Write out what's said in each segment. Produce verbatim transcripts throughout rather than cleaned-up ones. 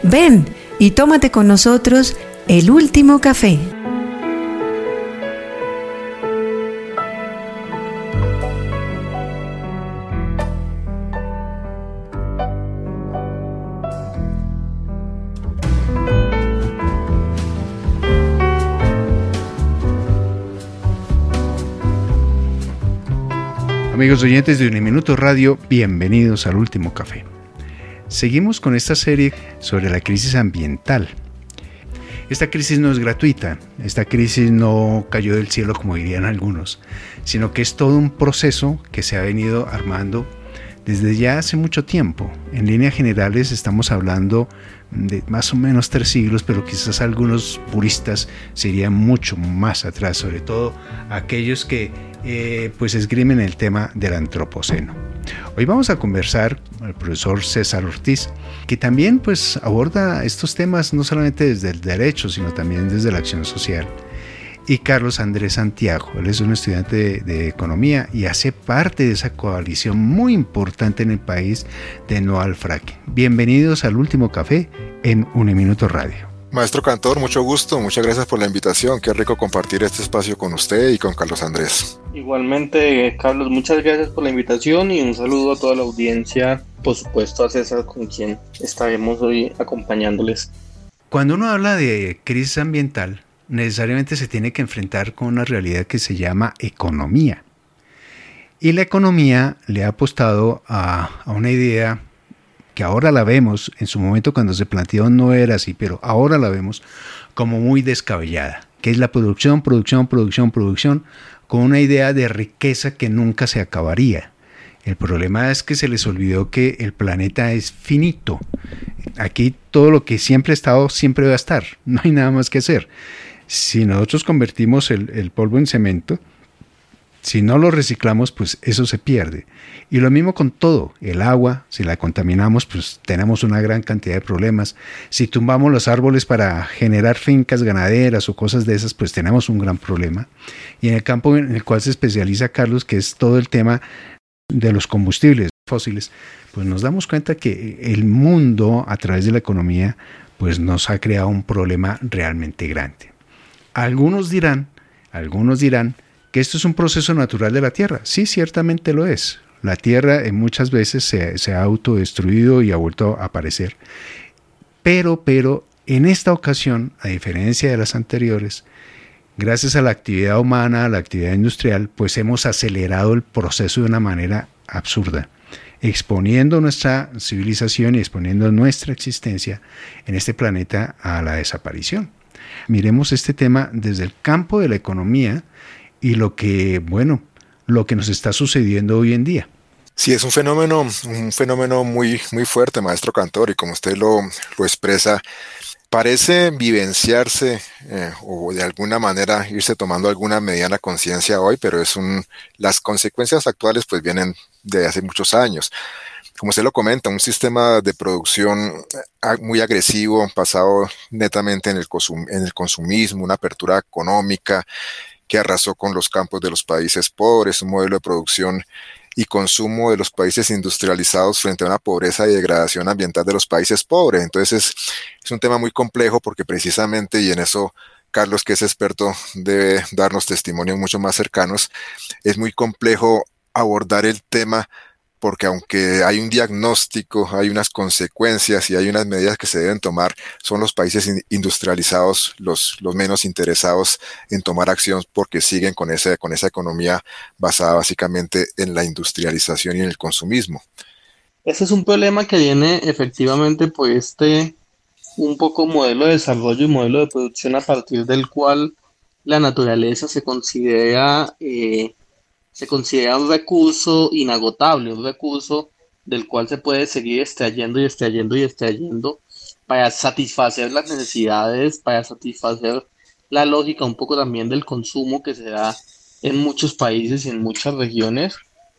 Ven y tómate con nosotros el último café. Amigos oyentes de Uniminuto Radio, bienvenidos al Último Café. Seguimos con esta serie sobre la crisis ambiental. Esta crisis no es gratuita, esta crisis no cayó del cielo como dirían algunos, sino que es todo un proceso que se ha venido armando desde ya hace mucho tiempo. En líneas generales estamos hablando de más o menos tres siglos, pero quizás algunos puristas se irían mucho más atrás, sobre todo aquellos que eh, pues esgrimen el tema del antropoceno. Hoy vamos a conversar con el profesor César Ortiz, que también pues aborda estos temas no solamente desde el derecho, sino también desde la acción social. Y Carlos Andrés Santiago, él es un estudiante de, de economía y hace parte de esa coalición muy importante en el país de No al Fracking. Bienvenidos al Último Café en Uniminuto Radio. Maestro Cantor, mucho gusto, muchas gracias por la invitación. Qué rico compartir este espacio con usted y con Carlos Andrés. Igualmente, Carlos, muchas gracias por la invitación y un saludo a toda la audiencia, por supuesto a César, con quien estaremos hoy acompañándoles. Cuando uno habla de crisis ambiental, necesariamente se tiene que enfrentar con una realidad que se llama economía. Y la economía le ha apostado a, a una idea que ahora la vemos, en su momento cuando se planteó no era así, pero ahora la vemos como muy descabellada, que es la producción, producción, producción, producción, con una idea de riqueza que nunca se acabaría. El problema es que se les olvidó que el planeta es finito. Aquí todo lo que siempre ha estado, siempre va a estar. No hay nada más que hacer. Si nosotros convertimos el, el polvo en cemento, si no lo reciclamos, pues eso se pierde. Y lo mismo con todo, el agua, si la contaminamos, pues tenemos una gran cantidad de problemas. Si tumbamos los árboles para generar fincas ganaderas o cosas de esas, pues tenemos un gran problema. Y en el campo en el cual se especializa Carlos, que es todo el tema de los combustibles fósiles, pues nos damos cuenta que el mundo, a través de la economía, pues nos ha creado un problema realmente grande. Algunos dirán, algunos dirán que esto es un proceso natural de la Tierra. Sí, ciertamente lo es. La Tierra eh, muchas veces se, se ha autodestruido y ha vuelto a aparecer. Pero, pero, en esta ocasión, a diferencia de las anteriores, gracias a la actividad humana, a la actividad industrial, pues hemos acelerado el proceso de una manera absurda, exponiendo nuestra civilización y exponiendo nuestra existencia en este planeta a la desaparición. Miremos este tema desde el campo de la economía y lo que, bueno, lo que nos está sucediendo hoy en día. Sí, es un fenómeno, un fenómeno muy, muy fuerte, maestro Cantor, y como usted lo, lo expresa, parece vivenciarse eh, o de alguna manera irse tomando alguna mediana conciencia hoy, pero es un, las consecuencias actuales pues vienen de hace muchos años. Como usted lo comenta, un sistema de producción muy agresivo, basado netamente en el, consum- en el consumismo, una apertura económica que arrasó con los campos de los países pobres, un modelo de producción y consumo de los países industrializados frente a una pobreza y degradación ambiental de los países pobres. Entonces es, es un tema muy complejo porque precisamente, y en eso Carlos, que es experto, debe darnos testimonios mucho más cercanos, es muy complejo abordar el tema porque aunque hay un diagnóstico, hay unas consecuencias y hay unas medidas que se deben tomar, son los países industrializados los, los menos interesados en tomar acción porque siguen con, ese, con esa economía basada básicamente en la industrialización y en el consumismo. Ese es un problema que viene efectivamente por este un poco modelo de desarrollo y modelo de producción a partir del cual la naturaleza se considera... Eh, se considera un recurso inagotable, un recurso del cual se puede seguir extrayendo y extrayendo y extrayendo para satisfacer las necesidades, para satisfacer la lógica un poco también del consumo que se da en muchos países y en muchas regiones,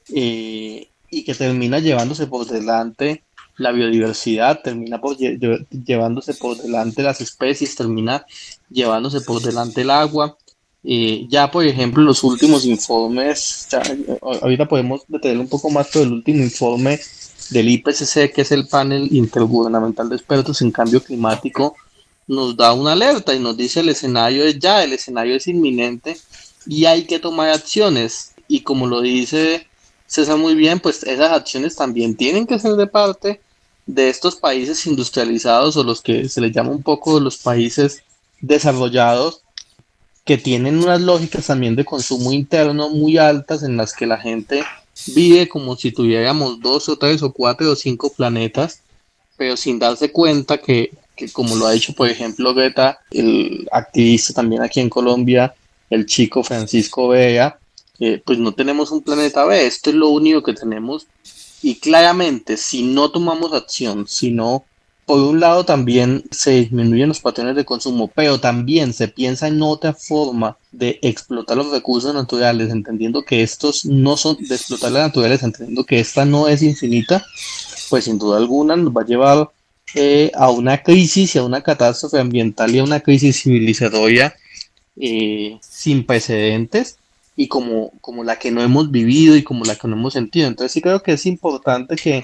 eh, y que termina llevándose por delante la biodiversidad, termina por lle- lle- llevándose por delante las especies, termina llevándose por delante el agua. Eh, ya, por ejemplo, los últimos informes, ya, ahorita podemos detener un poco más, pero el último informe del I P C C, que es el panel intergubernamental de expertos en cambio climático, nos da una alerta y nos dice el escenario es ya, el escenario es inminente y hay que tomar acciones. Y como lo dice César muy bien, pues esas acciones también tienen que ser de parte de estos países industrializados o los que se les llama un poco los países desarrollados, que tienen unas lógicas también de consumo interno muy altas en las que la gente vive como si tuviéramos dos o tres o cuatro o cinco planetas, pero sin darse cuenta que, que como lo ha dicho por ejemplo Greta, el activista también aquí en Colombia, el chico Francisco Vea, eh, pues no tenemos un planeta B, esto es lo único que tenemos y claramente si no tomamos acción, si no, por un lado también se disminuyen los patrones de consumo, pero también se piensa en otra forma de explotar los recursos naturales, entendiendo que estos no son de explotar las naturales, entendiendo que esta no es infinita, pues sin duda alguna nos va a llevar eh, a una crisis y a una catástrofe ambiental y a una crisis civilizatoria eh, sin precedentes y como, como la que no hemos vivido y como la que no hemos sentido. Entonces sí creo que es importante que,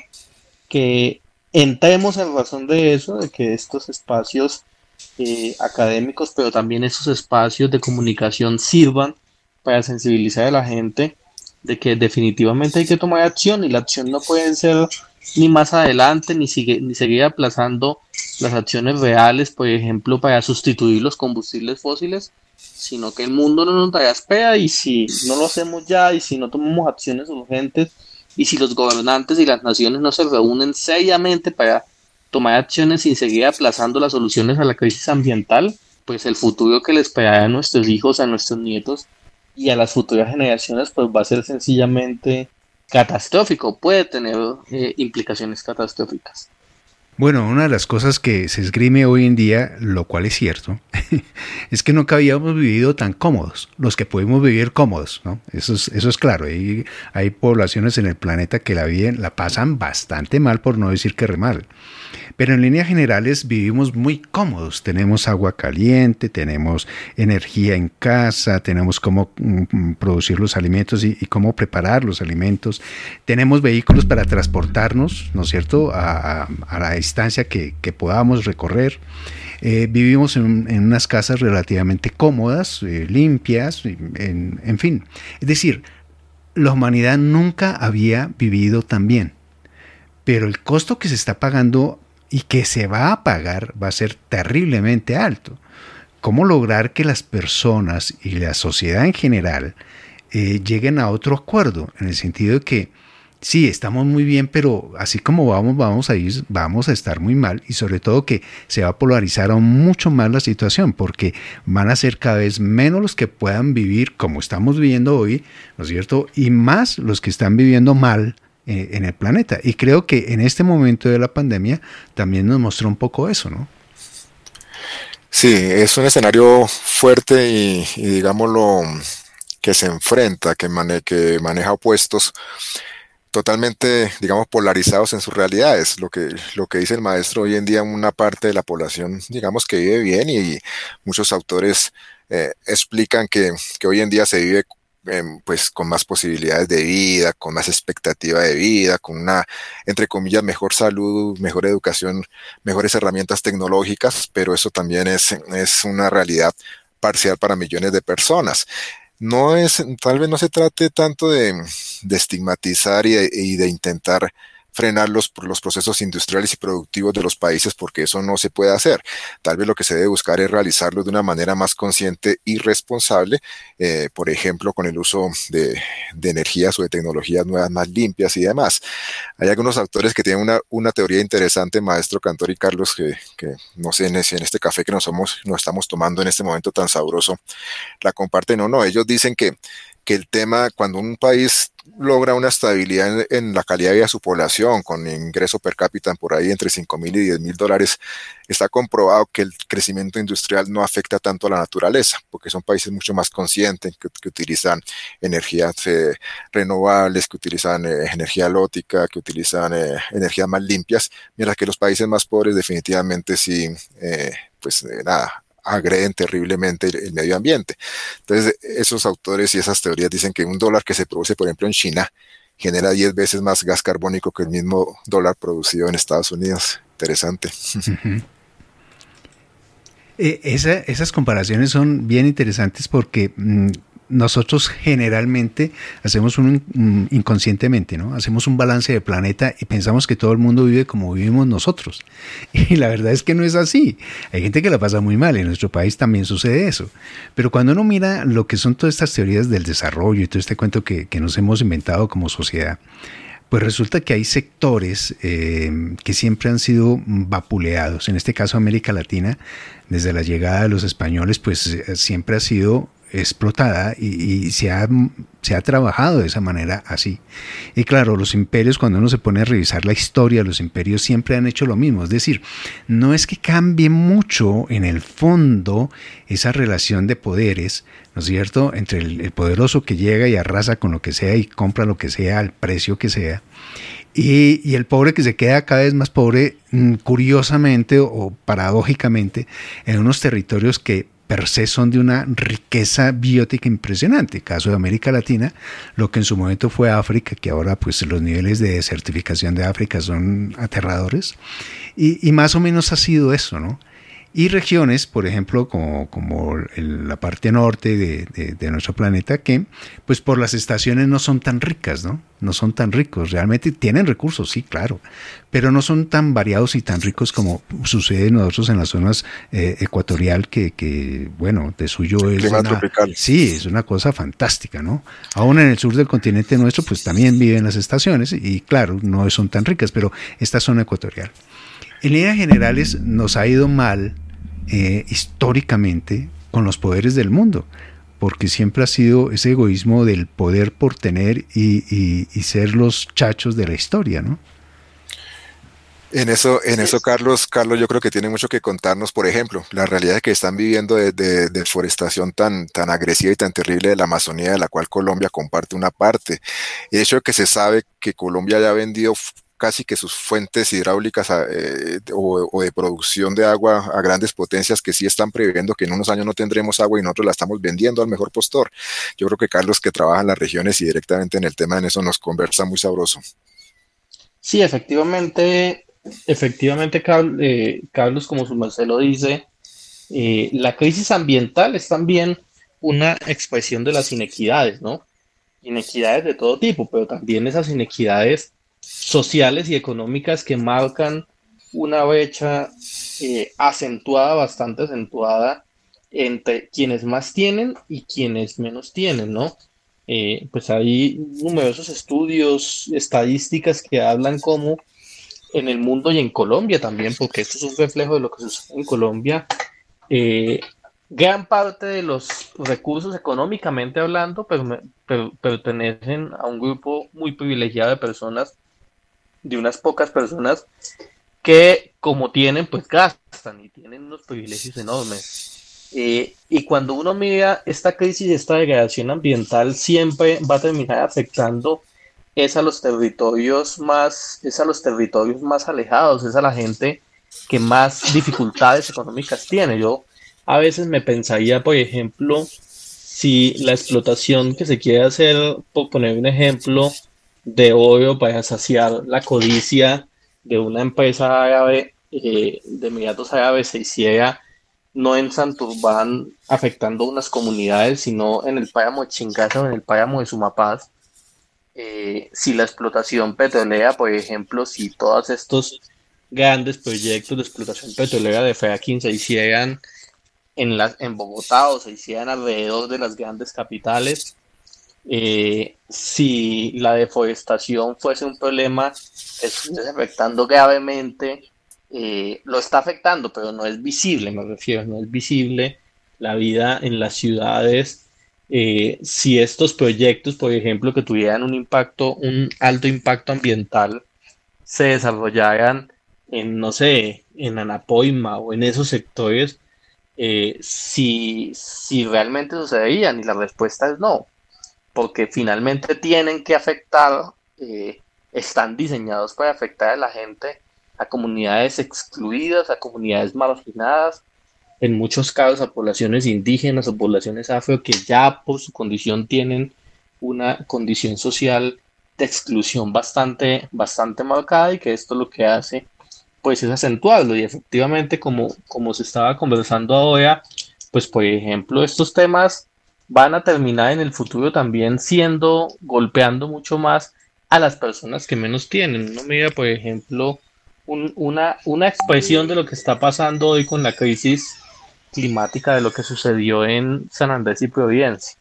que entremos en razón de eso, de que estos espacios eh, académicos, pero también esos espacios de comunicación sirvan para sensibilizar a la gente de que definitivamente hay que tomar acción y la acción no puede ser ni más adelante ni, sigue, ni seguir aplazando las acciones reales, por ejemplo, para sustituir los combustibles fósiles, sino que el mundo no nos da espera y si no lo hacemos ya y si no tomamos acciones urgentes y si los gobernantes y las naciones no se reúnen seriamente para tomar acciones sin seguir aplazando las soluciones a la crisis ambiental, pues el futuro que les esperará a nuestros hijos, a nuestros nietos y a las futuras generaciones pues va a ser sencillamente catastrófico, puede tener eh, implicaciones catastróficas. Bueno, una de las cosas que se esgrime hoy en día, lo cual es cierto, es que nunca habíamos vivido tan cómodos, los que pudimos vivir cómodos, ¿no? Eso es, eso es claro. Hay, hay poblaciones en el planeta que la viven, la pasan bastante mal, por no decir que re mal. Pero en líneas generales vivimos muy cómodos. Tenemos agua caliente, tenemos energía en casa, tenemos cómo mm, producir los alimentos y, y cómo preparar los alimentos. Tenemos vehículos para transportarnos, ¿no es cierto?, a, a, a la distancia que, que podamos recorrer. Eh, vivimos en, en unas casas relativamente cómodas, eh, limpias, en, en fin. Es decir, la humanidad nunca había vivido tan bien. Pero el costo que se está pagando y que se va a pagar va a ser terriblemente alto. ¿Cómo lograr que las personas y la sociedad en general eh, lleguen a otro acuerdo? En el sentido de que sí, estamos muy bien, pero así como vamos, vamos a ir, vamos a estar muy mal y sobre todo que se va a polarizar aún mucho más la situación porque van a ser cada vez menos los que puedan vivir como estamos viviendo hoy, ¿no es cierto? Y más los que están viviendo mal en el planeta. Y creo que en este momento de la pandemia también nos mostró un poco eso, ¿no? Sí, es un escenario fuerte y, y digámoslo, que se enfrenta, que, mane que maneja opuestos totalmente, digamos, polarizados en sus realidades. Lo que, lo que dice el maestro, hoy en día una parte de la población, digamos, que vive bien y muchos autores eh, explican que, que hoy en día se vive Eh, pues con más posibilidades de vida, con más expectativa de vida, con una, entre comillas, mejor salud, mejor educación, mejores herramientas tecnológicas, pero eso también es, es una realidad parcial para millones de personas. No es, tal vez no se trate tanto de, de estigmatizar y de, y de intentar frenar los, los procesos industriales y productivos de los países, porque eso no se puede hacer. Tal vez lo que se debe buscar es realizarlo de una manera más consciente y responsable, eh, por ejemplo, con el uso de, de energías o de tecnologías nuevas más limpias y demás. Hay algunos autores que tienen una, una teoría interesante, maestro Cantor y Carlos, que, que no sé en, ese, en este café que nos, somos, nos estamos tomando en este momento tan sabroso, la comparten o no. Ellos dicen que que el tema, cuando un país logra una estabilidad en, en la calidad de vida de su población, con ingreso per cápita por ahí entre cinco mil y diez mil dólares, está comprobado que el crecimiento industrial no afecta tanto a la naturaleza, porque son países mucho más conscientes, que, que utilizan energías eh, renovables, que utilizan eh, energía eólica, que utilizan eh, energías más limpias, mientras que los países más pobres definitivamente sí, eh, pues eh, nada, agreden terriblemente el, el medio ambiente. Entonces, esos autores y esas teorías dicen que un dólar que se produce, por ejemplo, en China, genera diez veces más gas carbónico que el mismo dólar producido en Estados Unidos. Interesante. Uh-huh. Eh, esa, esas comparaciones son bien interesantes porque mmm, nosotros generalmente hacemos un, un inconscientemente, ¿no? Hacemos un balance de planeta y pensamos que todo el mundo vive como vivimos nosotros. Y la verdad es que no es así. Hay gente que la pasa muy mal, en nuestro país también sucede eso. Pero cuando uno mira lo que son todas estas teorías del desarrollo y todo este cuento que, que nos hemos inventado como sociedad, pues resulta que hay sectores eh, que siempre han sido vapuleados. En este caso, América Latina, desde la llegada de los españoles, pues eh, siempre ha sido explotada y, y se, ha, se ha trabajado de esa manera así. Y claro, los imperios, cuando uno se pone a revisar la historia, los imperios siempre han hecho lo mismo. Es decir, no es que cambie mucho en el fondo esa relación de poderes, ¿no es cierto?, entre el, el poderoso que llega y arrasa con lo que sea y compra lo que sea al precio que sea, y, y el pobre que se queda cada vez más pobre, curiosamente o paradójicamente, en unos territorios que per se son de una riqueza biótica impresionante. Caso de América Latina, lo que en su momento fue África, que ahora pues los niveles de desertificación de África son aterradores, y, y más o menos ha sido eso, ¿no? Y regiones, por ejemplo, como, como el, la parte norte de, de, de nuestro planeta, que pues por las estaciones no son tan ricas, ¿no? No son tan ricos. Realmente tienen recursos, sí, claro, pero no son tan variados y tan ricos como sucede en nosotros en las zonas eh, ecuatorial, que, que, bueno, de suyo es clima una, tropical. Sí, es una cosa fantástica, ¿no? Aún en el sur del continente nuestro, pues también viven las estaciones y, claro, no son tan ricas, pero esta zona ecuatorial. En líneas generales nos ha ido mal Eh, históricamente con los poderes del mundo, porque siempre ha sido ese egoísmo del poder por tener y, y, y ser los chachos de la historia, ¿no? En eso, en eso, Carlos, Carlos, yo creo que tiene mucho que contarnos, por ejemplo, la realidad que están viviendo de, de, de deforestación tan, tan agresiva y tan terrible de la Amazonía, de la cual Colombia comparte una parte. El hecho de que se sabe que Colombia ya ha vendido casi que sus fuentes hidráulicas eh, o, o de producción de agua a grandes potencias que sí están previendo que en unos años no tendremos agua y nosotros la estamos vendiendo al mejor postor. Yo creo que Carlos, que trabaja en las regiones y directamente en el tema, en eso nos conversa muy sabroso. Sí, efectivamente, efectivamente, Carlos, como su merced lo dice, eh, la crisis ambiental es también una expresión de las inequidades, ¿no? Inequidades de todo tipo, pero también esas inequidades sociales y económicas que marcan una brecha eh, acentuada, bastante acentuada, entre quienes más tienen y quienes menos tienen, ¿no? Eh, pues hay numerosos estudios, estadísticas que hablan cómo en el mundo y en Colombia también, porque esto es un reflejo de lo que sucede en Colombia, eh, gran parte de los recursos económicamente hablando per, per, pertenecen a un grupo muy privilegiado de personas, de unas pocas personas que como tienen, pues gastan y tienen unos privilegios enormes. Eh, y cuando uno mira esta crisis, esta degradación ambiental, siempre va a terminar afectando es a los territorios más, es a los territorios más alejados, es a la gente que más dificultades económicas tiene. Yo a veces me pensaría, por ejemplo, si la explotación que se quiere hacer, por poner un ejemplo, de oro para saciar la codicia de una empresa árabe eh, de Emiratos Árabes se hiciera no en Santurbán afectando unas comunidades, sino en el páramo de Chingaza o en el páramo de Sumapaz. Eh, si la explotación petrolera, por ejemplo, si todos estos grandes proyectos de explotación petrolera de fracking se hicieran en, la, en Bogotá o se hicieran alrededor de las grandes capitales, Eh, si la deforestación fuese un problema que estuviese afectando gravemente, eh, lo está afectando, pero no es visible, me refiero, no es visible la vida en las ciudades. Eh, si estos proyectos, por ejemplo, que tuvieran un impacto, un alto impacto ambiental, se desarrollaran en, no sé, en Anapoima o en esos sectores, eh, si, si realmente sucederían, y la respuesta es no, porque finalmente tienen que afectar, eh, están diseñados para afectar a la gente, a comunidades excluidas, a comunidades marginadas, en muchos casos a poblaciones indígenas o poblaciones afro que ya por su condición tienen una condición social de exclusión bastante, bastante marcada, y que esto lo que hace pues es acentuarlo. Y efectivamente, como, como se estaba conversando ahora, pues por ejemplo estos temas van a terminar en el futuro también siendo, golpeando mucho más a las personas que menos tienen. Uno mira, por ejemplo, un- una, una expresión de lo que está pasando hoy con la crisis climática, de lo que sucedió en San Andrés y Providencia,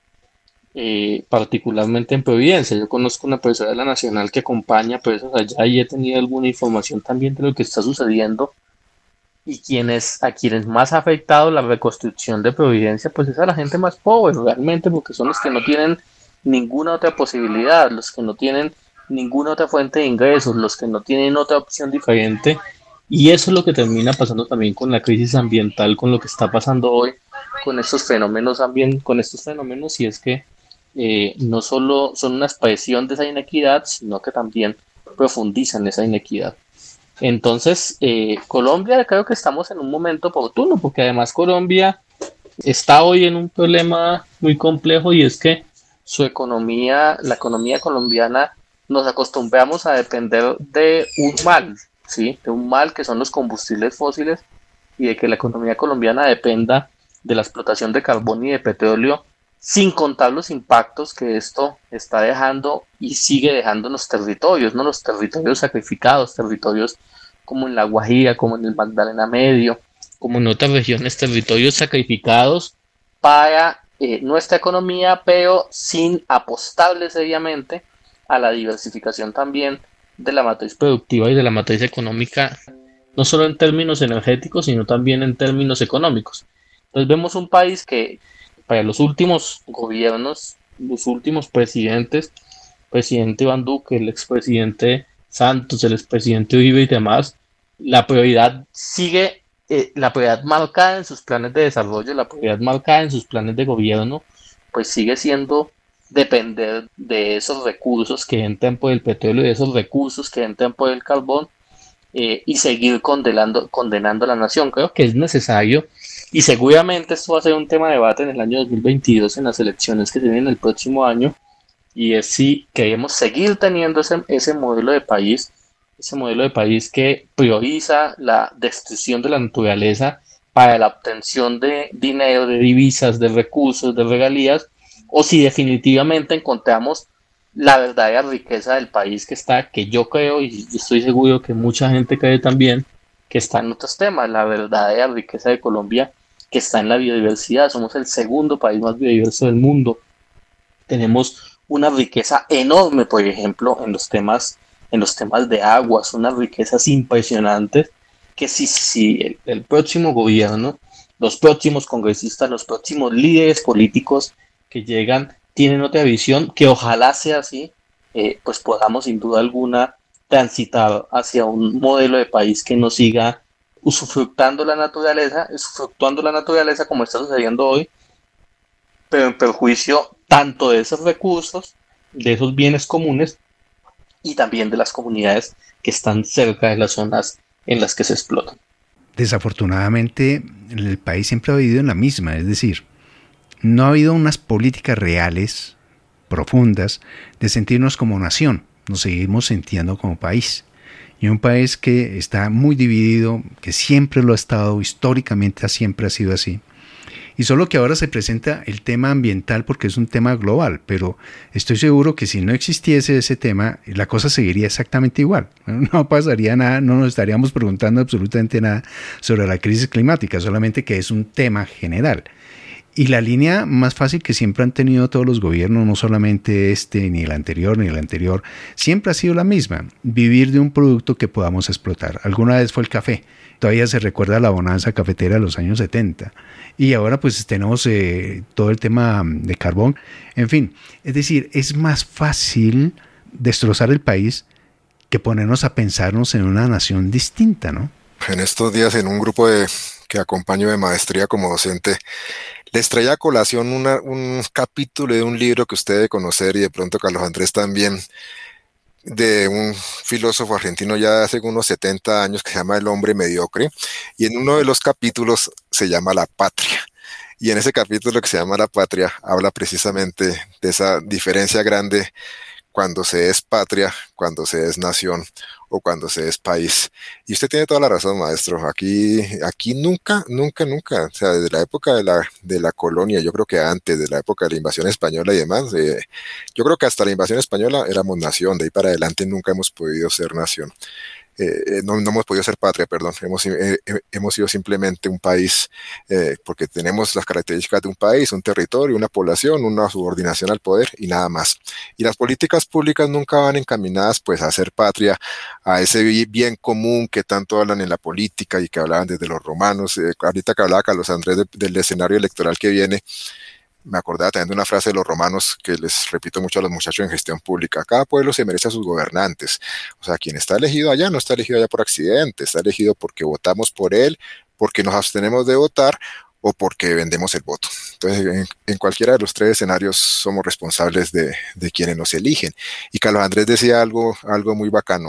eh, particularmente en Providencia. Yo conozco una persona de la Nacional que acompaña presos allá, y he tenido alguna información también de lo que está sucediendo, y quienes, a quienes más ha afectado la reconstrucción de Providencia, pues es a la gente más pobre realmente, porque son los que no tienen ninguna otra posibilidad, los que no tienen ninguna otra fuente de ingresos, los que no tienen otra opción diferente. Y eso es lo que termina pasando también con la crisis ambiental, con lo que está pasando hoy, con estos fenómenos ambien- con estos fenómenos, y es que eh, no solo son una expresión de esa inequidad, sino que también profundizan esa inequidad. Entonces, eh, Colombia, creo que estamos en un momento oportuno, porque además Colombia está hoy en un problema muy complejo, y es que su economía, la economía colombiana, nos acostumbramos a depender de un mal, ¿sí? De un mal que son los combustibles fósiles, y de que la economía colombiana dependa de la explotación de carbón y de petróleo, sin contar los impactos que esto está dejando y sigue dejando en los territorios, ¿no? Los territorios sacrificados, territorios como en La Guajira, como en el Magdalena Medio, como en otras regiones, territorios sacrificados para eh, nuestra economía, pero sin apostarle seriamente a la diversificación también de la matriz productiva y de la matriz económica, no solo en términos energéticos, sino también en términos económicos. Entonces vemos un país que para los últimos gobiernos, los últimos presidentes, presidente Iván Duque, el expresidente Santos, el expresidente Uribe y demás, la prioridad sigue, eh, la prioridad marcada en sus planes de desarrollo, la prioridad marcada en sus planes de gobierno, pues sigue siendo depender de esos recursos que entran por el petróleo, de esos recursos que entran por el carbón, eh, y seguir condenando, condenando a la nación. Creo que es necesario, y seguramente esto va a ser un tema de debate en el año dos mil veintidós, en las elecciones que se vienen el próximo año, y es si queremos seguir teniendo ese, ese modelo de país, ese modelo de país que prioriza la destrucción de la naturaleza para la obtención de dinero, de divisas, de recursos, de regalías, o si definitivamente encontramos la verdadera riqueza del país, que está, que yo creo y estoy seguro que mucha gente cree también, que está en otros temas, la verdadera riqueza de Colombia, que está en la biodiversidad. Somos el segundo país más biodiverso del mundo. Tenemos una riqueza enorme, por ejemplo, en los temas, en los temas de aguas, unas riquezas impresionantes, que si, si el, el próximo gobierno, los próximos congresistas, los próximos líderes políticos que llegan tienen otra visión, que ojalá sea así, eh, pues podamos sin duda alguna transitar hacia un modelo de país que no siga usufructando la naturaleza, usufructuando la naturaleza como está sucediendo hoy, pero en perjuicio tanto de esos recursos, de esos bienes comunes, y también de las comunidades que están cerca de las zonas en las que se explotan. Desafortunadamente, el país siempre ha vivido en la misma, es decir, no ha habido unas políticas reales, profundas, de sentirnos como nación. Nos seguimos sintiendo como país. Y un país que está muy dividido, que siempre lo ha estado, históricamente siempre ha sido así. Y solo que ahora se presenta el tema ambiental porque es un tema global, pero estoy seguro que si no existiese ese tema, la cosa seguiría exactamente igual. No pasaría nada, no nos estaríamos preguntando absolutamente nada sobre la crisis climática, solamente que es un tema general. Y la línea más fácil que siempre han tenido todos los gobiernos, no solamente este, ni el anterior, ni el anterior, siempre ha sido la misma: vivir de un producto que podamos explotar. Alguna vez fue el café. Todavía se recuerda la bonanza cafetera de los años setenta. Y ahora pues tenemos eh, todo el tema de carbón. En fin, es decir, es más fácil destrozar el país que ponernos a pensarnos en una nación distinta, ¿no? En estos días, en un grupo de, que acompaño de maestría como docente, les traía a colación una, un capítulo de un libro que usted debe conocer, y de pronto Carlos Andrés también, de un filósofo argentino ya hace unos setenta años, que se llama El hombre mediocre, y en uno de los capítulos se llama La patria. Y en ese capítulo que se llama La patria habla precisamente de esa diferencia grande cuando se es patria, cuando se es nación o cuando se es país. Y usted tiene toda la razón, maestro. Aquí, aquí nunca, nunca, nunca, o sea, desde la época de la, de la colonia, yo creo que antes de la época de la invasión española y demás, eh, yo creo que hasta la invasión española éramos nación, de ahí para adelante nunca hemos podido ser nación. Eh, no, no hemos podido ser patria, perdón, hemos, eh, hemos sido simplemente un país, eh, porque tenemos las características de un país, un territorio, una población, una subordinación al poder y nada más. Y las políticas públicas nunca van encaminadas pues a hacer patria, a ese bien común que tanto hablan en la política y que hablaban desde los romanos. Eh, ahorita que hablaba Carlos Andrés de, del escenario electoral que viene, me acordaba también de una frase de los romanos que les repito mucho a los muchachos en gestión pública: cada pueblo se merece a sus gobernantes. O sea, quien está elegido allá no está elegido allá por accidente, está elegido porque votamos por él, porque nos abstenemos de votar o porque vendemos el voto. Entonces, en, en cualquiera de los tres escenarios somos responsables de, de quienes nos eligen. Y Carlos Andrés decía algo, algo muy bacano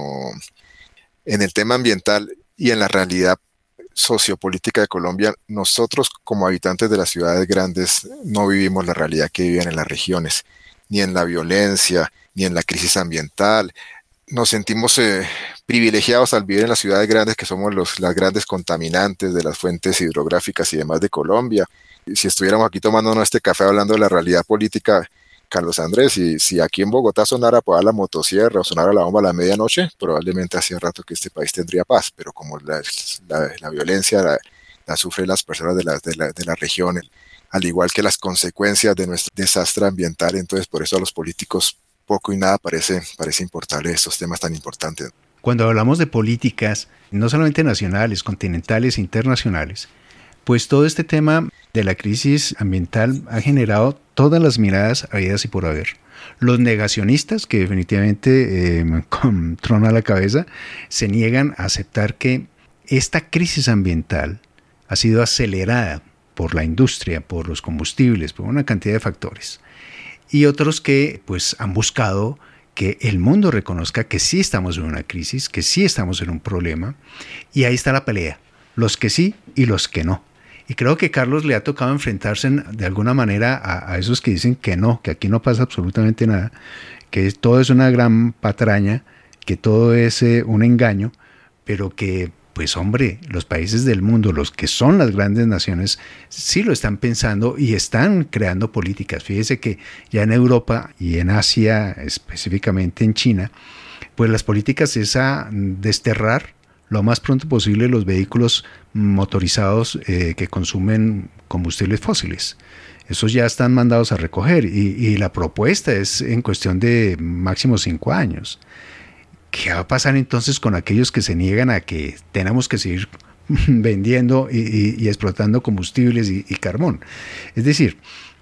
en el tema ambiental y en la realidad sociopolítica de Colombia. Nosotros como habitantes de las ciudades grandes no vivimos la realidad que viven en las regiones, ni en la violencia, ni en la crisis ambiental. Nos sentimos eh, privilegiados al vivir en las ciudades grandes, que somos los, las grandes contaminantes de las fuentes hidrográficas y demás de Colombia. Y si estuviéramos aquí tomándonos este café hablando de la realidad política, Carlos Andrés, si, si aquí en Bogotá sonara pues, la motosierra o sonara la bomba a la medianoche, probablemente hacía rato que este país tendría paz, pero como la, la, la violencia la, la sufren las personas de la, de, la, de la región, al igual que las consecuencias de nuestro desastre ambiental, entonces por eso a los políticos poco y nada parece, parece importarles estos temas tan importantes. Cuando hablamos de políticas, no solamente nacionales, continentales e internacionales, pues todo este tema de la crisis ambiental ha generado todas las miradas habidas y por haber. Los negacionistas, que definitivamente eh, con trono a la cabeza, se niegan a aceptar que esta crisis ambiental ha sido acelerada por la industria, por los combustibles, por una cantidad de factores. Y otros que pues han buscado que el mundo reconozca que sí estamos en una crisis, que sí estamos en un problema, y ahí está la pelea, los que sí y los que no. Y creo que Carlos le ha tocado enfrentarse en, de alguna manera a, a esos que dicen que no, que aquí no pasa absolutamente nada, que todo es una gran patraña, que todo es eh, un engaño, pero que, pues hombre, los países del mundo, los que son las grandes naciones, sí lo están pensando y están creando políticas. Fíjese que ya en Europa y en Asia, específicamente en China, pues las políticas es a desterrar lo más pronto posible los vehículos motorizados eh, que consumen combustibles fósiles. Esos ya están mandados a recoger y, y la propuesta es en cuestión de máximo cinco años. ¿Qué va a pasar entonces con aquellos que se niegan a que tenemos que seguir vendiendo y, y, y explotando combustibles y, y carbón? Es decir,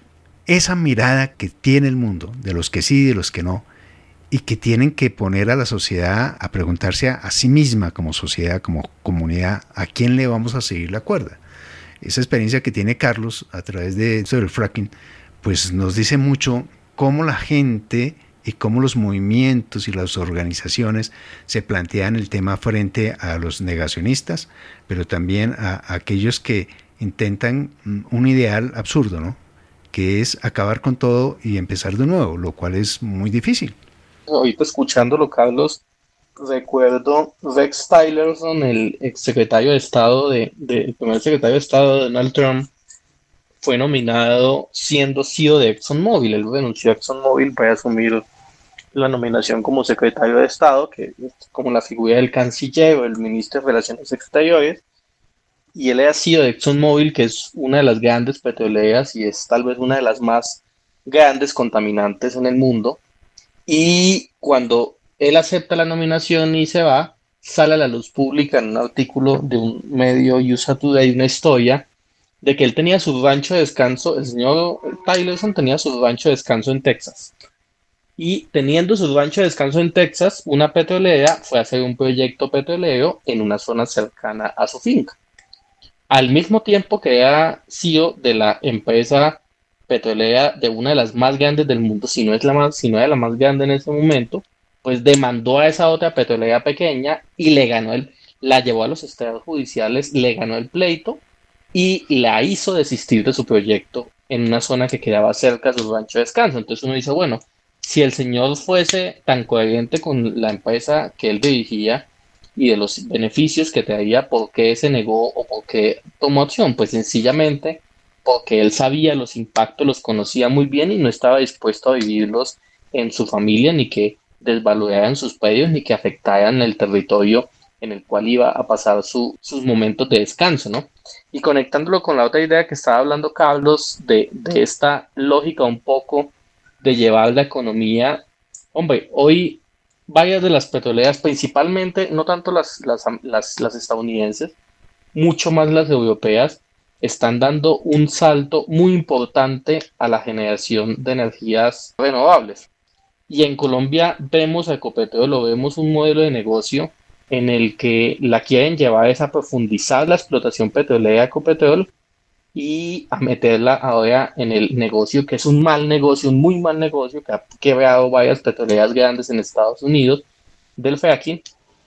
esa mirada que tiene el mundo, de los que sí y de los que no, y que tienen que poner a la sociedad a preguntarse a, a sí misma como sociedad, como comunidad, a quién le vamos a seguir la cuerda. Esa experiencia que tiene Carlos a través de eso del fracking, pues nos dice mucho cómo la gente y cómo los movimientos y las organizaciones se plantean el tema frente a los negacionistas, pero también a, a aquellos que intentan un ideal absurdo, ¿no? Que es acabar con todo y empezar de nuevo, lo cual es muy difícil. Ahorita escuchándolo, Carlos, recuerdo Rex Tillerson, el ex secretario de Estado de, de el primer secretario de Estado de Donald Trump, fue nominado siendo C E O de ExxonMobil. Él renunció a ExxonMobil para asumir la nominación como secretario de Estado, que es como la figura del canciller o el ministro de Relaciones Exteriores. Y él era C E O de ExxonMobil, que es una de las grandes petroleras y es tal vez una de las más grandes contaminantes en el mundo. Y cuando él acepta la nominación y se va, sale a la luz pública en un artículo de un medio U S A Today, una historia de que él tenía su rancho de descanso, el señor Tillerson tenía su rancho de descanso en Texas. Y teniendo su rancho de descanso en Texas, una petrolera fue a hacer un proyecto petrolero en una zona cercana a su finca. Al mismo tiempo que era C E O de la empresa petrolera de una de las más grandes del mundo, si no es la más, si no era la más grande en ese momento, pues demandó a esa otra petrolera pequeña y le ganó el, la llevó a los estados judiciales, le ganó el pleito y la hizo desistir de su proyecto en una zona que quedaba cerca de su rancho de descanso. Entonces uno dice, bueno, si el señor fuese tan coherente con la empresa que él dirigía y de los beneficios que traía, ¿por qué se negó o por qué tomó acción? Pues sencillamente porque él sabía los impactos, los conocía muy bien y no estaba dispuesto a vivirlos en su familia, ni que desvaloraran sus predios, ni que afectaran el territorio en el cual iba a pasar su, sus momentos de descanso, ¿no? Y conectándolo con la otra idea que estaba hablando Carlos, de, de esta lógica un poco de llevar la economía, hombre, hoy varias de las petroleras, principalmente, no tanto las, las, las, las estadounidenses, mucho más las europeas, están dando un salto muy importante a la generación de energías renovables. Y en Colombia vemos a Ecopetrol, lo vemos un modelo de negocio en el que la quieren llevar es a profundizar la explotación petrolera de Ecopetrol y a meterla ahora en el negocio, que es un mal negocio, un muy mal negocio, que ha quebrado varias petroleras grandes en Estados Unidos, del fracking.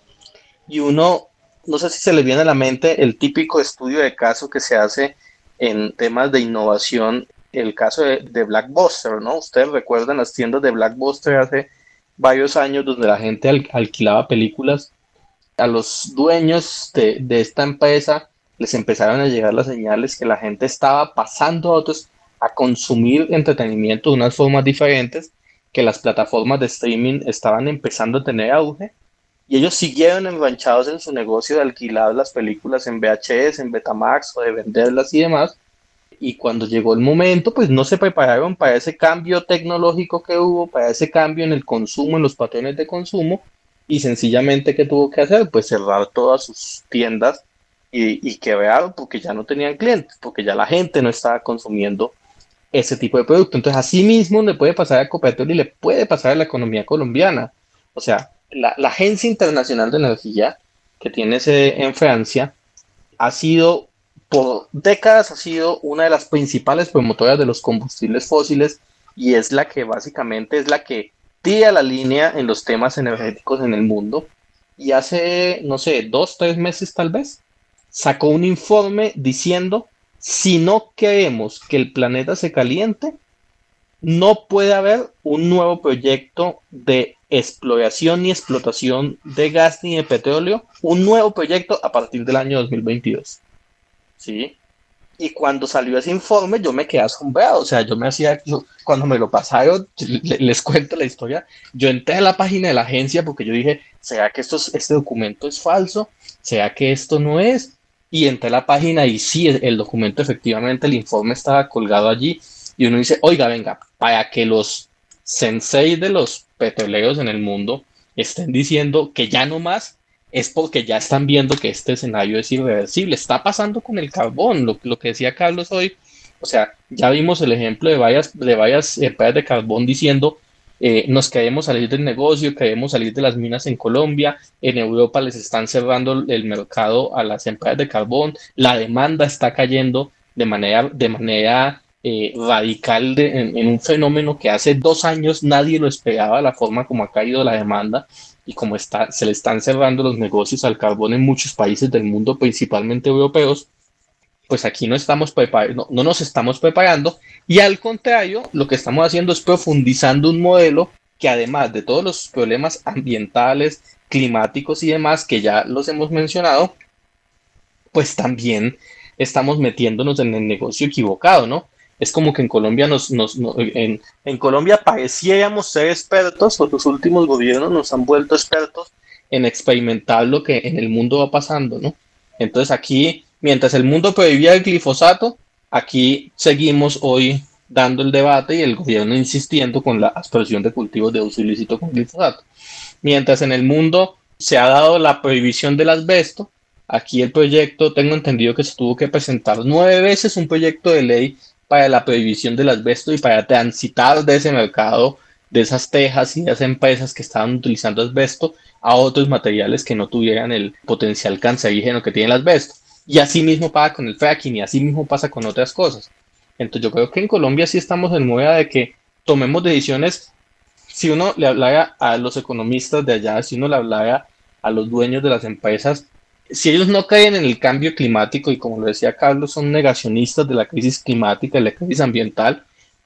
Y uno, no sé si se les viene a la mente el típico estudio de caso que se hace en temas de innovación, el caso de, de Blockbuster, ¿no? Ustedes recuerdan las tiendas de Blockbuster hace varios años donde la gente al, alquilaba películas. A los dueños de, de esta empresa les empezaron a llegar las señales que la gente estaba pasando a otros a consumir entretenimiento de unas formas diferentes, que las plataformas de streaming estaban empezando a tener auge, y ellos siguieron enganchados en su negocio de alquilar las películas en V H S, en Betamax, o de venderlas y demás, y cuando llegó el momento, pues no se prepararon para ese cambio tecnológico que hubo, para ese cambio en el consumo, en los patrones de consumo, y sencillamente, ¿qué tuvo que hacer? Pues cerrar todas sus tiendas y, y quebrar porque ya no tenían clientes, porque ya la gente no estaba consumiendo ese tipo de producto. Entonces, así mismo le puede pasar a Ecopetrol y le puede pasar a la economía colombiana. O sea, la, la Agencia Internacional de Energía, que tiene sede en Francia, ha sido, por décadas, ha sido una de las principales promotoras de los combustibles fósiles y es la que básicamente es la que tira la línea en los temas energéticos en el mundo, y hace, no sé, dos, tres meses tal vez, sacó un informe diciendo, si no queremos que el planeta se caliente, no puede haber un nuevo proyecto de exploración ni explotación de gas ni de petróleo, un nuevo proyecto a partir del año dos mil veintidós. ¿Sí? Y cuando salió ese informe, yo me quedé asombrado. O sea, yo me hacía, yo, cuando me lo pasaron, les, les cuento la historia. Yo entré a la página de la agencia porque yo dije, ¿será que esto es, este documento es falso? ¿Será que esto no es? Y entré a la página y sí, el, el documento efectivamente, el informe estaba colgado allí. Y uno dice, oiga, venga, para que los sensei de los petroleros en el mundo estén diciendo que ya no más, es porque ya están viendo que este escenario es irreversible. Está pasando con el carbón, lo, lo que decía Carlos hoy. O sea, ya vimos el ejemplo de varias, de varias empresas de carbón diciendo, eh, nos queremos salir del negocio, queremos salir de las minas en Colombia, en Europa les están cerrando el mercado a las empresas de carbón, la demanda está cayendo de manera, de manera eh, radical de, en, en un fenómeno que hace dos años nadie lo esperaba, la forma como ha caído la demanda. Y como está, se le están cerrando los negocios al carbón en muchos países del mundo, principalmente europeos, pues aquí no estamos prepar- no, no nos estamos preparando, y al contrario, lo que estamos haciendo es profundizando un modelo que, además de todos los problemas ambientales, climáticos y demás, que ya los hemos mencionado, pues también estamos metiéndonos en el negocio equivocado, ¿no? Es como que en Colombia nos, nos, no, en, en Colombia pareciéramos ser expertos, o los últimos gobiernos nos han vuelto expertos en experimentar lo que en el mundo va pasando, ¿no? Entonces aquí, mientras el mundo prohibía el glifosato, aquí seguimos hoy dando el debate y el gobierno insistiendo con la aspersión de cultivos de uso ilícito con glifosato. Mientras en el mundo se ha dado la prohibición del asbesto, aquí el proyecto, tengo entendido que se tuvo que presentar nueve veces un proyecto de ley para la prohibición del asbesto y para transitar de ese mercado, de esas tejas y de esas empresas que estaban utilizando asbesto a otros materiales que no tuvieran el potencial cancerígeno que tiene el asbesto. Y así mismo pasa con el fracking y así mismo pasa con otras cosas. Entonces yo creo que en Colombia sí estamos en moda de que tomemos decisiones. Si uno le hablara a los economistas de allá, si uno le hablara a los dueños de las empresas, si ellos no creen en el cambio climático y, como lo decía Carlos, son negacionistas de la crisis climática, de la crisis ambiental,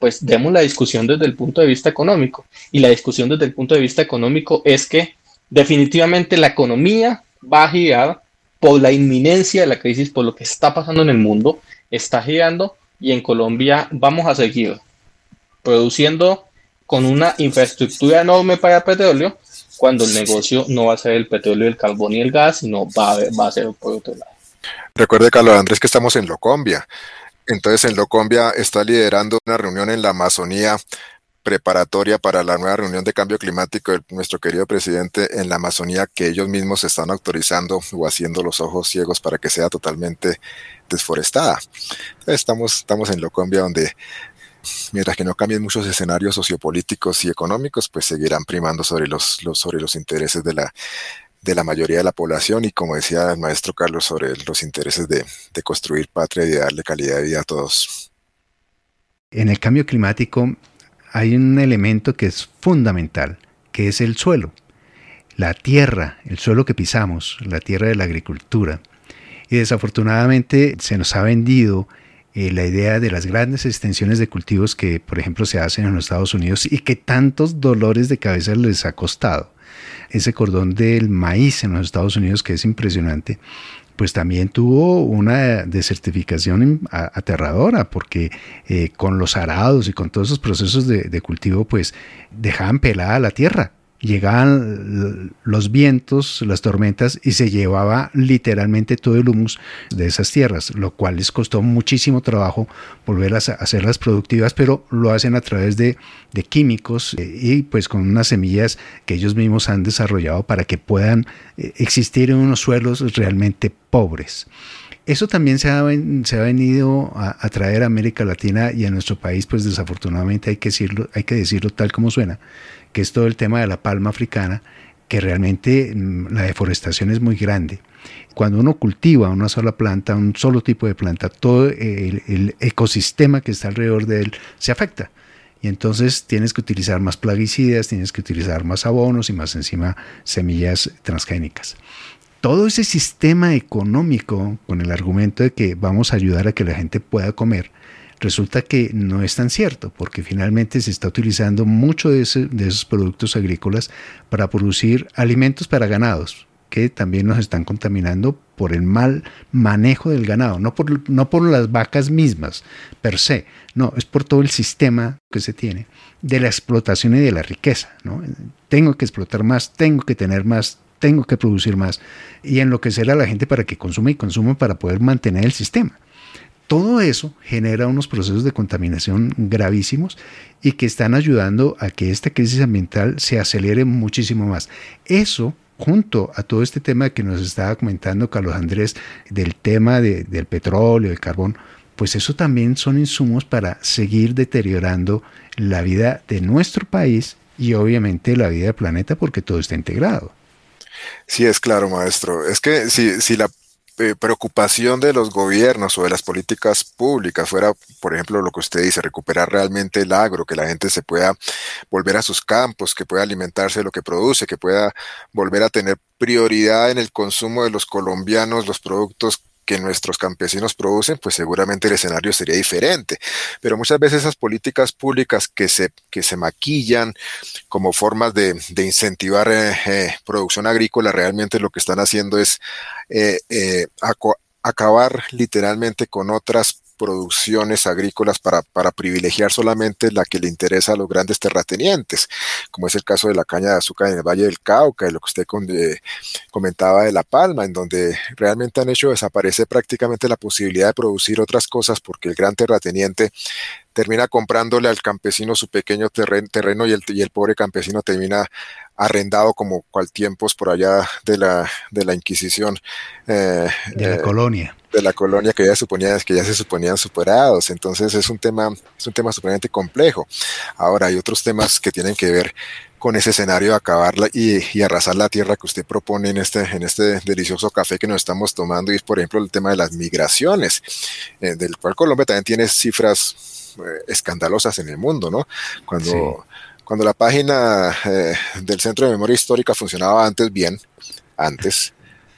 pues demos la discusión desde el punto de vista económico. Y la discusión desde el punto de vista económico es que definitivamente la economía va a girar por la inminencia de la crisis, por lo que está pasando en el mundo, está girando y en Colombia vamos a seguir produciendo con una infraestructura enorme para petróleo, cuando el negocio no va a ser el petróleo, el carbón y el gas, sino va a, va a ser por otro lado. Recuerde, Carlos Andrés, que estamos en Locombia. Entonces, en Locombia está liderando una reunión en la Amazonía preparatoria para la nueva reunión de cambio climático de nuestro querido presidente en la Amazonía, que ellos mismos están autorizando o haciendo los ojos ciegos para que sea totalmente desforestada. Entonces, estamos, estamos en Locombia, donde mientras que no cambien muchos escenarios sociopolíticos y económicos, pues seguirán primando sobre los, los, sobre los intereses de la, de la mayoría de la población y, como decía el maestro Carlos, sobre los intereses de, de construir patria y de darle calidad de vida a todos. En el cambio climático hay un elemento que es fundamental, que es el suelo, la tierra, el suelo que pisamos, la tierra de la agricultura. Y desafortunadamente se nos ha vendido Eh, la idea de las grandes extensiones de cultivos que, por ejemplo, se hacen en los Estados Unidos y que tantos dolores de cabeza les ha costado. Ese cordón del maíz en los Estados Unidos, que es impresionante, pues también tuvo una desertificación aterradora, porque eh, con los arados y con todos esos procesos de, de cultivo, pues dejaban pelada la tierra. Llegaban los vientos, las tormentas y se llevaba literalmente todo el humus de esas tierras, lo cual les costó muchísimo trabajo volver a hacerlas productivas, pero lo hacen a través de, de químicos eh, y pues con unas semillas que ellos mismos han desarrollado para que puedan eh, existir en unos suelos realmente pobres. Eso también se ha, se ha venido a, a traer a América Latina y a nuestro país, pues desafortunadamente hay que decirlo, hay que decirlo tal como suena, que es todo el tema de la palma africana, que realmente la deforestación es muy grande. Cuando uno cultiva una sola planta, un solo tipo de planta, todo el, el ecosistema que está alrededor de él se afecta. Y entonces tienes que utilizar más plaguicidas, tienes que utilizar más abonos y más encima semillas transgénicas. Todo ese sistema económico, con el argumento de que vamos a ayudar a que la gente pueda comer, resulta que no es tan cierto, porque finalmente se está utilizando mucho de, ese, de esos productos agrícolas para producir alimentos para ganados, que también nos están contaminando por el mal manejo del ganado, no por, no por las vacas mismas per se, no, es por todo el sistema que se tiene de la explotación y de la riqueza, ¿no? Tengo que explotar más, tengo que tener más, tengo que producir más y enloquecer a la gente para que consuma y consuma para poder mantener el sistema. Todo eso genera unos procesos de contaminación gravísimos y que están ayudando a que esta crisis ambiental se acelere muchísimo más. Eso, junto a todo este tema que nos estaba comentando Carlos Andrés, del tema de, del petróleo, del carbón, pues eso también son insumos para seguir deteriorando la vida de nuestro país y obviamente la vida del planeta, porque todo está integrado. Sí, es claro, maestro. Es que si, si la eh, preocupación de los gobiernos o de las políticas públicas fuera, por ejemplo, lo que usted dice, recuperar realmente el agro, que la gente se pueda volver a sus campos, que pueda alimentarse de lo que produce, que pueda volver a tener prioridad en el consumo de los colombianos, los productos que nuestros campesinos producen, pues seguramente el escenario sería diferente. Pero muchas veces esas políticas públicas que se, que se maquillan como formas de, de incentivar eh, eh, producción agrícola, realmente lo que están haciendo es eh, eh, aco- acabar literalmente con otras producciones agrícolas para, para privilegiar solamente la que le interesa a los grandes terratenientes, como es el caso de la caña de azúcar en el Valle del Cauca y lo que usted con, eh, comentaba de la palma, en donde realmente han hecho desaparecer prácticamente la posibilidad de producir otras cosas porque el gran terrateniente termina comprándole al campesino su pequeño terreno, terreno y, el, y el pobre campesino termina arrendado como cual tiempos por allá de la, de la Inquisición. Eh, de la eh, colonia. de la colonia que ya, suponía, que ya se suponían superados. Entonces es un tema, es un tema supremamente complejo. Ahora hay otros temas que tienen que ver con ese escenario de acabarla y, y arrasar la tierra que usted propone en este, en este delicioso café que nos estamos tomando, y es por ejemplo el tema de las migraciones, eh, del cual Colombia también tiene cifras eh, escandalosas en el mundo, ¿no? Cuando, sí. cuando la página eh, del Centro de Memoria Histórica funcionaba antes bien, antes,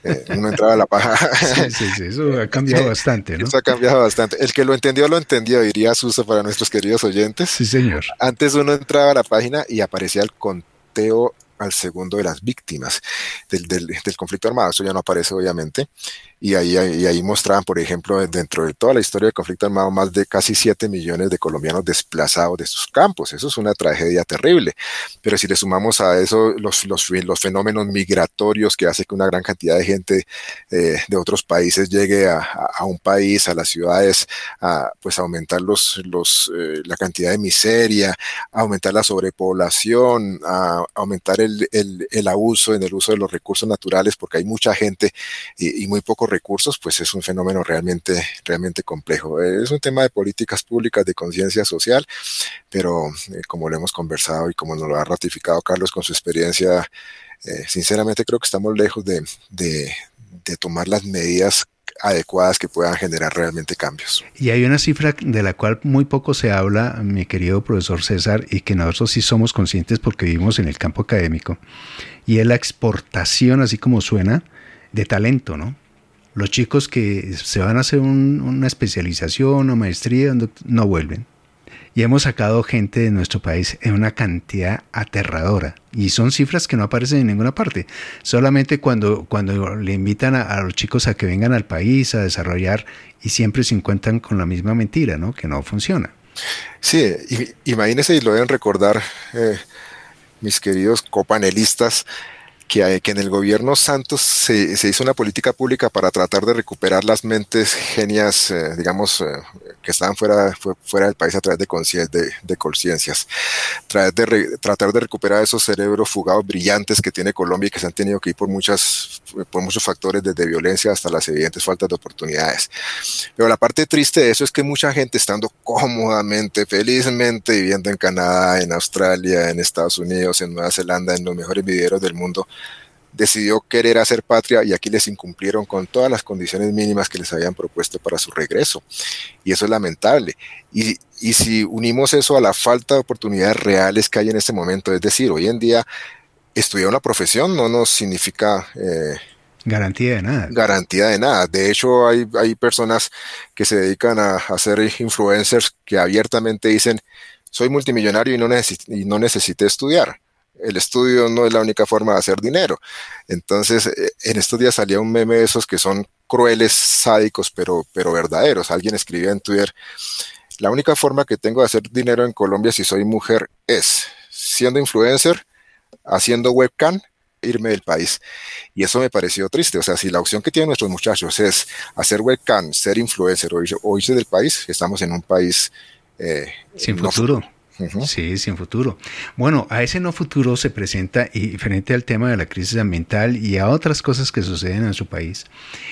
Eh, uno entraba a la página. Sí, sí, sí, eso ha cambiado bastante, ¿no? Eso ha cambiado bastante. El que lo entendió, lo entendió, diría Suso para nuestros queridos oyentes. Sí, señor. Antes uno entraba a la página y aparecía el conteo al segundo de las víctimas del, del, del conflicto armado. Eso ya no aparece, obviamente. Y ahí, y ahí mostraban, por ejemplo, dentro de toda la historia del conflicto armado, más de casi siete millones de colombianos desplazados de sus campos. Eso es una tragedia terrible. Pero si le sumamos a eso los, los, los fenómenos migratorios que hace que una gran cantidad de gente eh, de otros países llegue a, a, a un país, a las ciudades, a pues aumentar los, los, eh, la cantidad de miseria, a aumentar la sobrepoblación, a aumentar el, el, el abuso en el uso de los recursos naturales, porque hay mucha gente y, y muy pocos recursos, pues es un fenómeno realmente, realmente complejo. Es un tema de políticas públicas, de conciencia social, pero eh, como lo hemos conversado y como nos lo ha ratificado Carlos con su experiencia, eh, sinceramente creo que estamos lejos de, de, de tomar las medidas adecuadas que puedan generar realmente cambios. Y hay una cifra de la cual muy poco se habla, mi querido profesor César, y que nosotros sí somos conscientes porque vivimos en el campo académico, y es la exportación, así como suena, de talento, ¿no? Los chicos que se van a hacer un, una especialización o maestría no vuelven. Y hemos sacado gente de nuestro país en una cantidad aterradora. Y son cifras que no aparecen en ninguna parte. Solamente cuando, cuando le invitan a, a los chicos a que vengan al país a desarrollar, y siempre se encuentran con la misma mentira, ¿no? Que no funciona. Sí, imagínense, y lo deben recordar eh, mis queridos copanelistas, que, que en el gobierno Santos se, se hizo una política pública para tratar de recuperar las mentes genias, eh, digamos, eh, que estaban fuera, fuera del país a través de, de, de conciencias, tratar de, re, tratar de recuperar esos cerebros fugados brillantes que tiene Colombia y que se han tenido que ir por, muchas, por muchos factores, desde violencia hasta las evidentes faltas de oportunidades. Pero la parte triste de eso es que mucha gente, estando cómodamente, felizmente viviendo en Canadá, en Australia, en Estados Unidos, en Nueva Zelanda, en los mejores viveros del mundo, decidió querer hacer patria, y aquí les incumplieron con todas las condiciones mínimas que les habían propuesto para su regreso. Y eso es lamentable. Y, y si unimos eso a la falta de oportunidades reales que hay en este momento, es decir, hoy en día estudiar una profesión no nos significa eh, garantía de nada. Garantía de nada. De hecho, hay, hay personas que se dedican a, a ser influencers que abiertamente dicen: soy multimillonario y no, necesito, y no necesité estudiar. El estudio no es la única forma de hacer dinero. Entonces, en estos días salía un meme de esos que son crueles, sádicos, pero, pero verdaderos. Alguien escribía en Twitter: la única forma que tengo de hacer dinero en Colombia si soy mujer es siendo influencer, haciendo webcam, irme del país. Y eso me pareció triste. O sea, si la opción que tienen nuestros muchachos es hacer webcam, ser influencer o irse, o irse del país, estamos en un país eh, sin no futuro. futuro. Uh-huh. Sí, sin futuro. Bueno, a ese no futuro se presenta, y frente al tema de la crisis ambiental y a otras cosas que suceden en su país,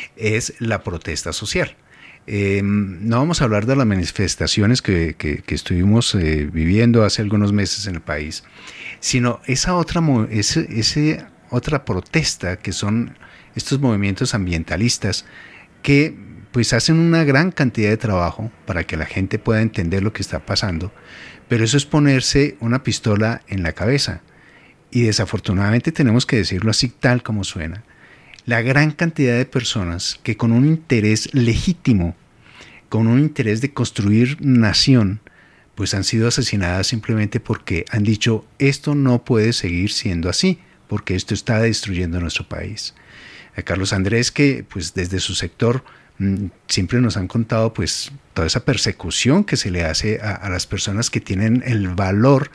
es la protesta social. Eh, no vamos a hablar de las manifestaciones que, que, que estuvimos eh, viviendo hace algunos meses en el país, sino esa otra, ese, ese otra protesta que son estos movimientos ambientalistas que pues hacen una gran cantidad de trabajo para que la gente pueda entender lo que está pasando, pero eso es ponerse una pistola en la cabeza. Y desafortunadamente tenemos que decirlo así tal como suena. La gran cantidad de personas que con un interés legítimo, con un interés de construir nación, pues han sido asesinadas simplemente porque han dicho: esto no puede seguir siendo así, porque esto está destruyendo nuestro país. A Carlos Andrés, que pues desde su sector siempre nos han contado pues toda esa persecución que se le hace a, a las personas que tienen el valor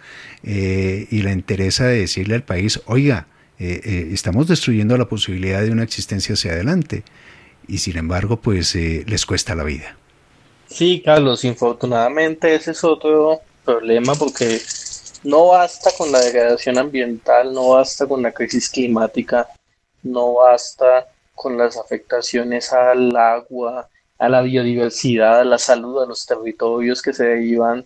eh, y la interés de decirle al país: oiga, eh, eh, estamos destruyendo la posibilidad de una existencia hacia adelante, y sin embargo pues eh, les cuesta la vida. Sí, Carlos, infortunadamente ese es otro problema, porque no basta con la degradación ambiental, no basta con la crisis climática, no basta con las afectaciones al agua, a la biodiversidad, a la salud, a los territorios que se derivan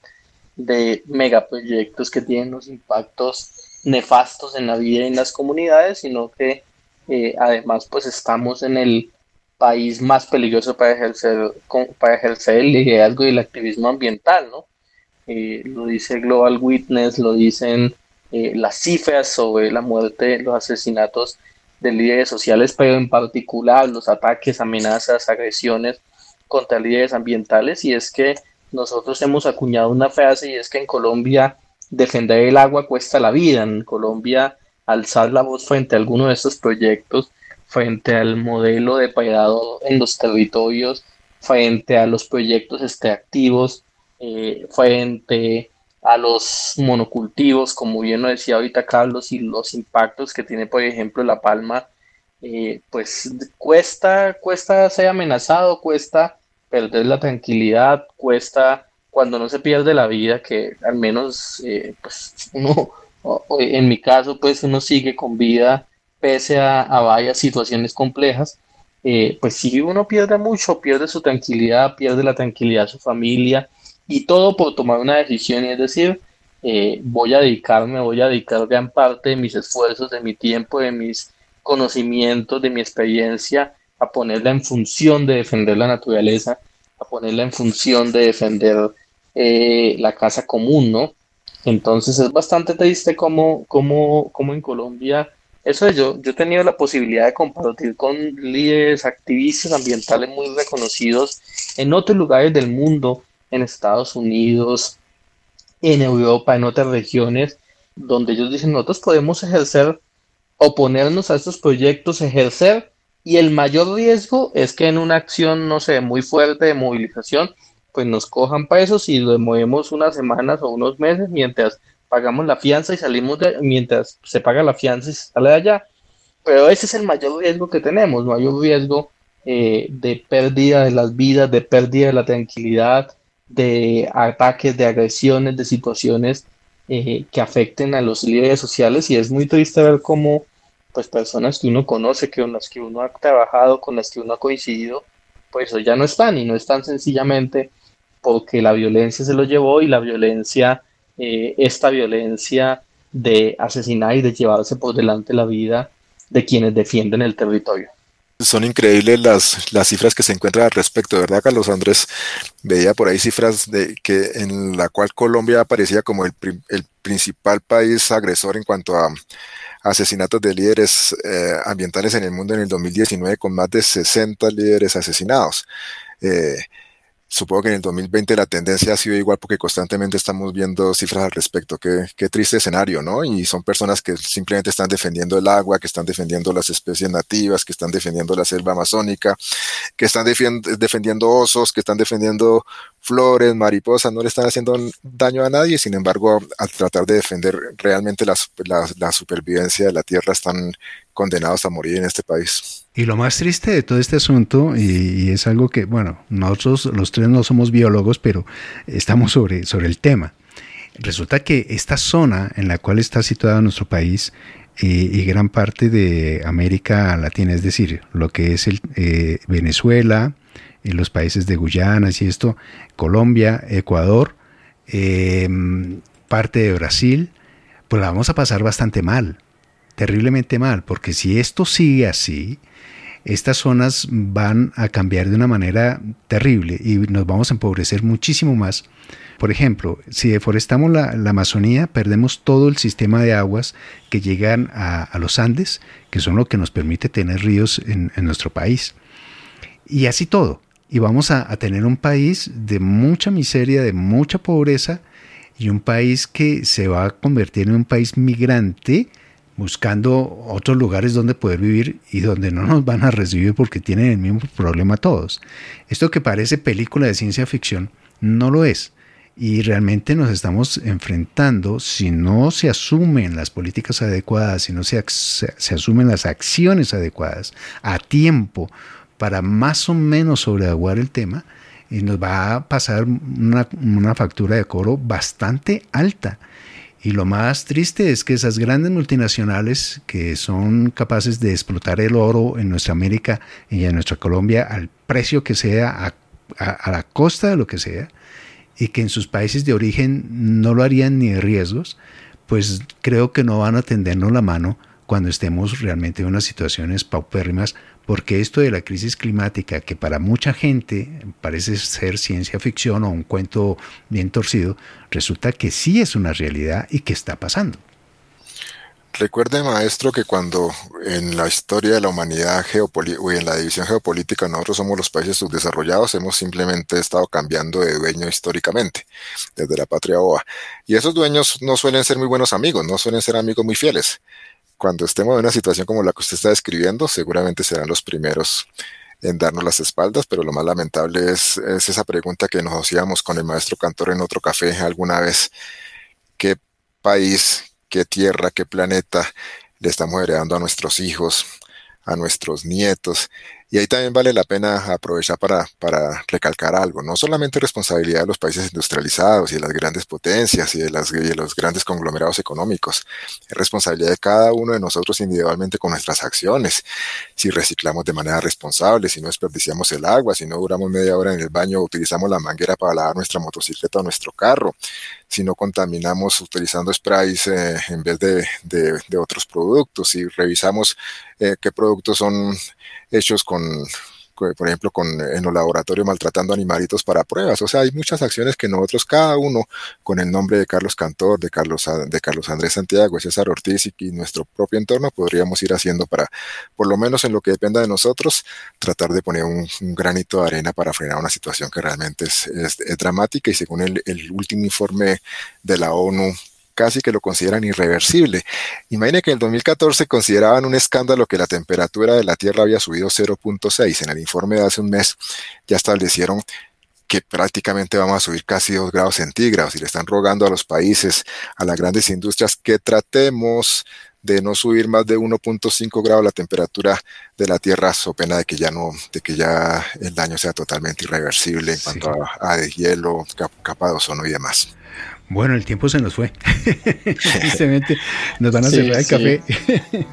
de megaproyectos que tienen los impactos nefastos en la vida y en las comunidades, sino que eh, además pues estamos en el país más peligroso para ejercer, para ejercer el liderazgo y el activismo ambiental, ¿no? Eh, lo dice Global Witness, lo dicen eh, las cifras sobre la muerte, los asesinatos de líderes sociales, pero en particular los ataques, amenazas, agresiones contra líderes ambientales. Y es que nosotros hemos acuñado una frase, y es que en Colombia defender el agua cuesta la vida. En Colombia, alzar la voz frente a alguno de estos proyectos, frente al modelo depredado en los territorios, frente a los proyectos extractivos, eh, frente a los monocultivos, como bien lo decía ahorita Carlos, y los impactos que tiene, por ejemplo, la palma, eh, pues cuesta, cuesta ser amenazado, cuesta perder la tranquilidad, cuesta cuando no se pierde la vida, que al menos eh, pues uno, o- o en mi caso, pues uno sigue con vida pese a, a varias situaciones complejas. Eh, pues si uno pierde mucho, pierde su tranquilidad, pierde la tranquilidad de su familia, y todo por tomar una decisión, y es decir, eh, voy a dedicarme, voy a dedicar gran parte de mis esfuerzos, de mi tiempo, de mis conocimientos, de mi experiencia, a ponerla en función de defender la naturaleza, a ponerla en función de defender eh, la casa común, ¿no? Entonces es bastante triste como, como, como en Colombia, eso es, yo, yo he tenido la posibilidad de compartir con líderes, activistas ambientales muy reconocidos en otros lugares del mundo, en Estados Unidos, en Europa, en otras regiones, donde ellos dicen, nosotros podemos ejercer, oponernos a estos proyectos, ejercer, y el mayor riesgo es que en una acción, no sé, muy fuerte de movilización, pues nos cojan presos y lo movemos unas semanas o unos meses mientras pagamos la fianza y salimos de, mientras se paga la fianza y se sale de allá. Pero ese es el mayor riesgo que tenemos, no hay un riesgo eh, de pérdida de las vidas, de pérdida de la tranquilidad, de ataques, de agresiones, de situaciones eh, que afecten a los líderes sociales. Y es muy triste ver cómo pues personas que uno conoce, que con las que uno ha trabajado, con las que uno ha coincidido, pues hoy ya no están, y no están sencillamente porque la violencia se lo llevó, y la violencia, eh, esta violencia de asesinar y de llevarse por delante la vida de quienes defienden el territorio. Son increíbles las, las cifras que se encuentran al respecto, ¿verdad, Carlos Andrés? Veía por ahí cifras de que en la cual Colombia aparecía como el, pri- el principal país agresor en cuanto a asesinatos de líderes eh, ambientales en el mundo en el dos mil diecinueve, con más de sesenta líderes asesinados. Eh, Supongo que en el dos mil veinte la tendencia ha sido igual, porque constantemente estamos viendo cifras al respecto. Qué, qué triste escenario, ¿no? Y son personas que simplemente están defendiendo el agua, que están defendiendo las especies nativas, que están defendiendo la selva amazónica, que están defien- defendiendo osos, que están defendiendo flores, mariposas, no le están haciendo daño a nadie. Sin embargo, al tratar de defender realmente la, la, la supervivencia de la tierra, están condenados a morir en este país. Y lo más triste de todo este asunto, y, y es algo que, bueno, nosotros los tres no somos biólogos, pero estamos sobre, sobre el tema. Resulta que esta zona en la cual está situado nuestro país eh, y gran parte de América Latina, es decir, lo que es el, eh, Venezuela, eh, los países de Guyana y esto, Colombia, Ecuador, eh, parte de Brasil, pues la vamos a pasar bastante mal, terriblemente mal, porque si esto sigue así, estas zonas van a cambiar de una manera terrible y nos vamos a empobrecer muchísimo más. Por ejemplo, si deforestamos la, la Amazonía, perdemos todo el sistema de aguas que llegan a, a los Andes, que son lo que nos permite tener ríos en, en nuestro país. Y así todo. Y vamos a, a tener un país de mucha miseria, de mucha pobreza, y un país que se va a convertir en un país migrante, buscando otros lugares donde poder vivir y donde no nos van a recibir porque tienen el mismo problema todos. Esto que parece película de ciencia ficción no lo es, y realmente nos estamos enfrentando, si no se asumen las políticas adecuadas, si no se, se, se asumen las acciones adecuadas a tiempo para más o menos sobreaguar el tema, y nos va a pasar una, una factura de cobro bastante alta. Y lo más triste es que esas grandes multinacionales que son capaces de explotar el oro en nuestra América y en nuestra Colombia al precio que sea, a, a, a la costa de lo que sea, y que en sus países de origen no lo harían ni de riesgos, pues creo que no van a tendernos la mano cuando estemos realmente en unas situaciones paupérrimas, porque esto de la crisis climática, que para mucha gente parece ser ciencia ficción o un cuento bien torcido, resulta que sí es una realidad y que está pasando. Recuerde, maestro, que cuando en la historia de la humanidad geopoli- o en la división geopolítica nosotros somos los países subdesarrollados, hemos simplemente estado cambiando de dueño históricamente, desde la patria oa. Y esos dueños no suelen ser muy buenos amigos, no suelen ser amigos muy fieles. Cuando estemos en una situación como la que usted está describiendo, seguramente serán los primeros en darnos las espaldas, pero lo más lamentable es, es esa pregunta que nos hacíamos con el maestro Cantor en otro café alguna vez. ¿Qué país, qué tierra, qué planeta le estamos heredando a nuestros hijos, a nuestros nietos? Y ahí también vale la pena aprovechar para, para recalcar algo. No solamente responsabilidad de los países industrializados y de las grandes potencias y de, las, y de los grandes conglomerados económicos. Es responsabilidad de cada uno de nosotros individualmente con nuestras acciones. Si reciclamos de manera responsable, si no desperdiciamos el agua, si no duramos media hora en el baño, utilizamos la manguera para lavar nuestra motocicleta o nuestro carro, si no contaminamos utilizando sprays eh, en vez de, de, de otros productos, si revisamos eh, qué productos son hechos con, con, por ejemplo, con, en los laboratorios maltratando animalitos para pruebas. O sea, hay muchas acciones que nosotros, cada uno, con el nombre de Carlos Cantor, de Carlos, de Carlos Andrés Santiago, de César Ortiz y, y nuestro propio entorno, podríamos ir haciendo para, por lo menos en lo que dependa de nosotros, tratar de poner un, un granito de arena para frenar una situación que realmente es, es, es dramática y según el, el último informe de la ONU, casi que lo consideran irreversible. Imagine que en el dos mil catorce consideraban un escándalo que la temperatura de la Tierra había subido cero punto seis. En el informe de hace un mes ya establecieron que prácticamente vamos a subir casi dos grados centígrados y le están rogando a los países, a las grandes industrias, que tratemos de no subir más de uno punto cinco grados la temperatura de la Tierra, so pena de que ya no, de que ya el daño sea totalmente irreversible en sí. cuanto a, a deshielo, cap, capa de ozono y demás. Bueno, el tiempo se nos fue. Tristemente, nos van a cerrar sí, el sí.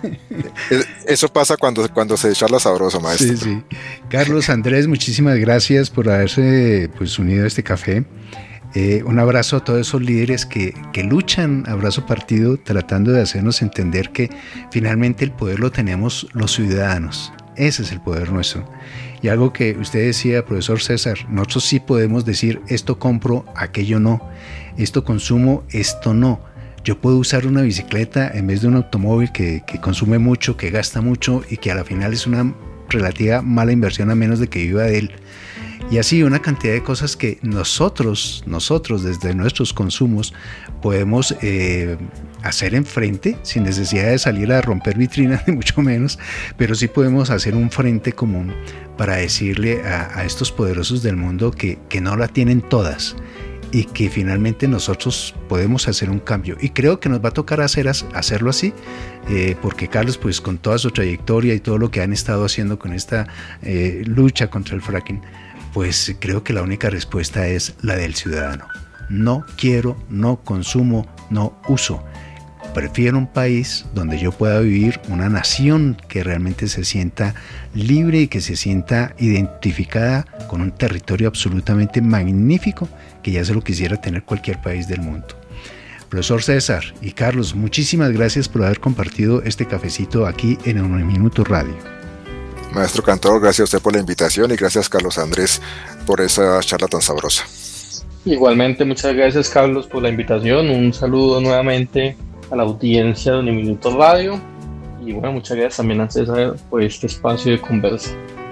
café. Eso pasa cuando, cuando se charla sabroso, maestro. Sí, sí. Carlos Andrés, muchísimas gracias por haberse pues, unido a este café. Eh, un abrazo a todos esos líderes que, que luchan a brazo partido tratando de hacernos entender que finalmente el poder lo tenemos los ciudadanos. Ese es el poder nuestro. Y algo que usted decía, profesor César, nosotros sí podemos decir esto compro, aquello no, esto consumo, esto no. Yo puedo usar una bicicleta en vez de un automóvil que, que consume mucho, que gasta mucho y que a la final es una relativa mala inversión a menos de que viva de él. Y así una cantidad de cosas que nosotros, nosotros desde nuestros consumos podemos eh, hacer enfrente sin necesidad de salir a romper vitrinas ni mucho menos, pero sí podemos hacer un frente común para decirle a, a estos poderosos del mundo que, que no la tienen todas y que finalmente nosotros podemos hacer un cambio. Y creo que nos va a tocar hacer, hacerlo así, eh, porque Carlos, pues con toda su trayectoria y todo lo que han estado haciendo con esta eh, lucha contra el fracking, pues creo que la única respuesta es la del ciudadano. No quiero, no consumo, no uso. Prefiero un país donde yo pueda vivir, una nación que realmente se sienta libre y que se sienta identificada con un territorio absolutamente magnífico que ya se lo quisiera tener cualquier país del mundo. Profesor César y Carlos, muchísimas gracias por haber compartido este cafecito aquí en Un Minuto Radio. Maestro Cantor, gracias a usted por la invitación y gracias Carlos Andrés por esa charla tan sabrosa. Igualmente, muchas gracias Carlos por la invitación, un saludo nuevamente a la audiencia de Un Minuto Radio y bueno, muchas gracias también a César por este espacio de conversa.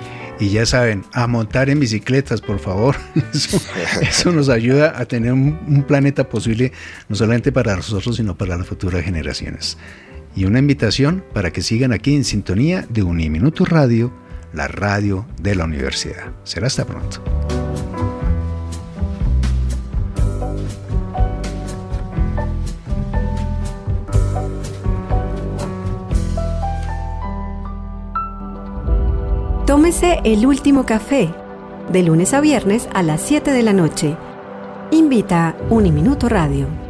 Y ya saben, a montar en bicicletas, por favor. Eso, eso nos ayuda a tener un, un planeta posible, no solamente para nosotros, sino para las futuras generaciones. Y una invitación para que sigan aquí en sintonía de Un Minuto Radio, la radio de la universidad. Será hasta pronto. Tómese el último café, de lunes a viernes a las siete de la noche. Invita Un Minuto Radio.